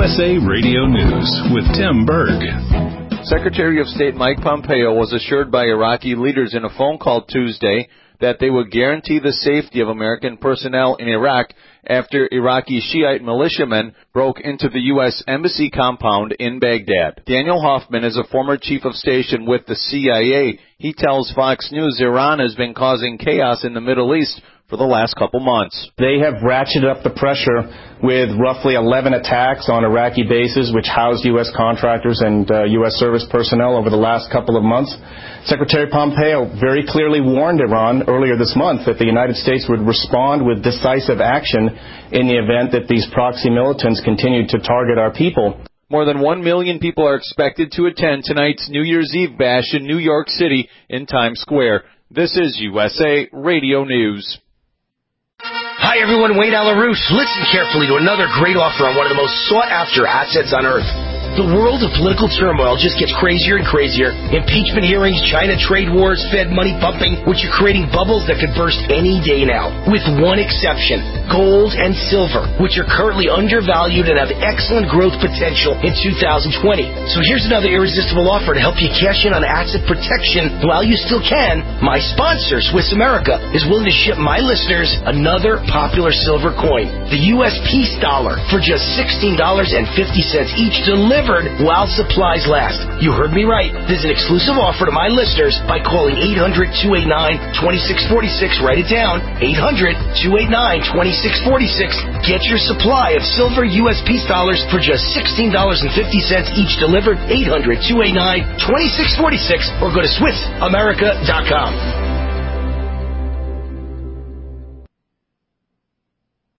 USA Radio News with Tim Berg. Secretary of State Mike Pompeo was assured by Iraqi leaders in a phone call Tuesday that they would guarantee the safety of American personnel in Iraq after Iraqi Shiite militiamen broke into the U.S. Embassy compound in Baghdad. Daniel Hoffman is a former chief of station with the CIA. He tells Fox News Iran has been causing chaos in the Middle East for the last couple months. They have ratcheted up the pressure with roughly 11 attacks on Iraqi bases which housed U.S. contractors and U.S. service personnel over the last couple of months. Secretary Pompeo very clearly warned Iran earlier this month that the United States would respond with decisive action in the event that these proxy militants continued to target our people. More than 1 million people are expected to attend tonight's New Year's Eve bash in New York City in Times Square. This is USA Radio News. Hi everyone, Wayne Alarouche. Listen carefully to another great offer on one of the most sought-after assets on earth. The world of political turmoil just gets crazier and crazier. Impeachment hearings, China trade wars, Fed money pumping, which are creating bubbles that could burst any day now. With one exception, gold and silver, which are currently undervalued and have excellent growth potential in 2020. So here's another irresistible offer to help you cash in on asset protection while you still can. My sponsor, Swiss America, is willing to ship my listeners another popular silver coin, the U.S. Peace Dollar, for just $16.50 each, delivered while supplies last. You heard me right. There's an exclusive offer to my listeners by calling 800-289-2646. Write it down. 800-289-2646. Get your supply of silver U.S. Peace Dollars for just $16.50 each, delivered. 800-289-2646, or go to SwissAmerica.com.